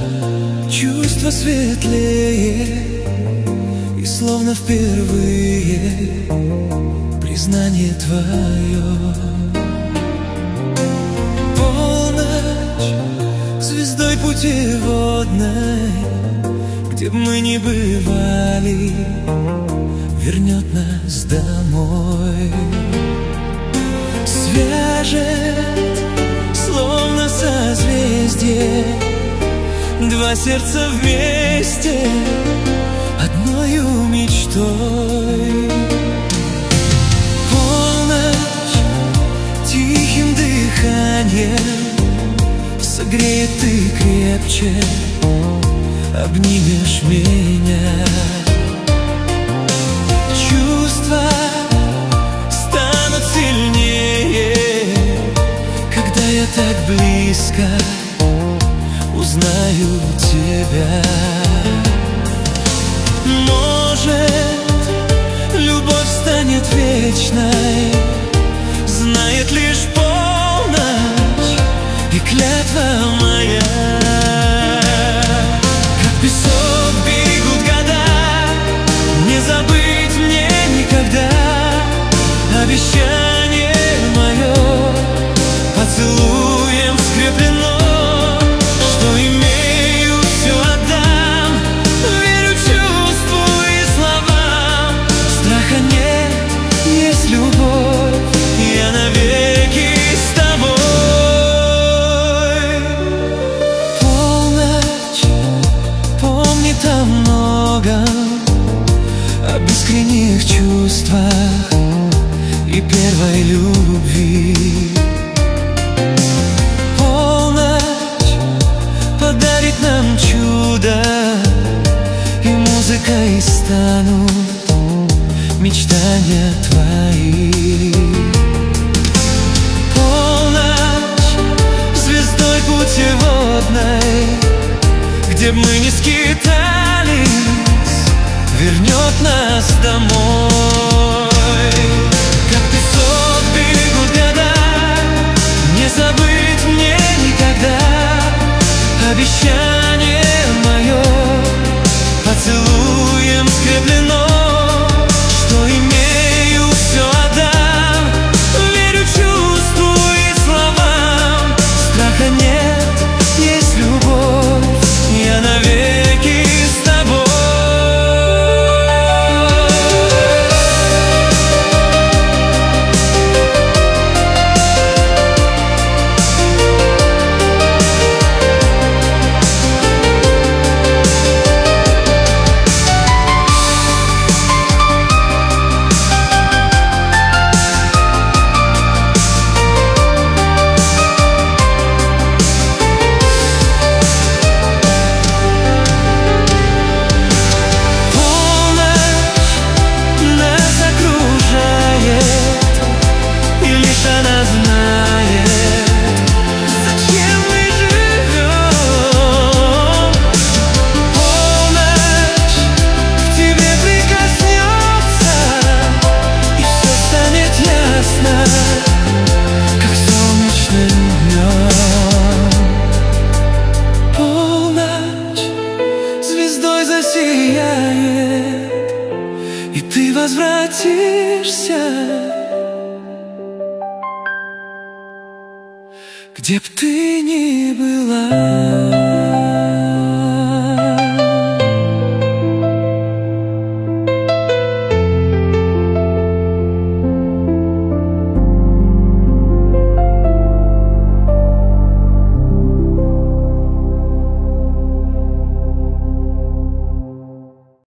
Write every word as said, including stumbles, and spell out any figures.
чувство светлее, и словно впервые признание твое. Полночь звездой путеводной, где б мы ни бывали, вернет нас домой. Свяжет, словно созвездие, два сердца вместе одною мечтой. Полночь тихим дыханием согреет ты крепче, обнимешь меня. Чувства станут сильнее, когда я так близко узнаю тебя. Может, любовь станет вечной, знает лишь полночь и клятва моя. Как песок бегут года, не забыть мне никогда. Обещание мое поцелуем скреплено, что имею, все отдам. Верю чувству и словам, страха нет, есть любовь, я навеки с тобой. Полночь помнит о многом, о бескренних чувствах и первой любви. Полночь подарит нам чудо, и музыкой станут мечтания твои. Полночь звездой путеводной, где б мы ни скитались, вернет нас домой. Как песок бегут года, не забыть мне никогда. Обещание мое поцелуем скреплено, что имею, все отдам. Верю чувству и словам, страха нет, есть любовь, я навеки с тобой. И ты возвратишься, где б ты ни была.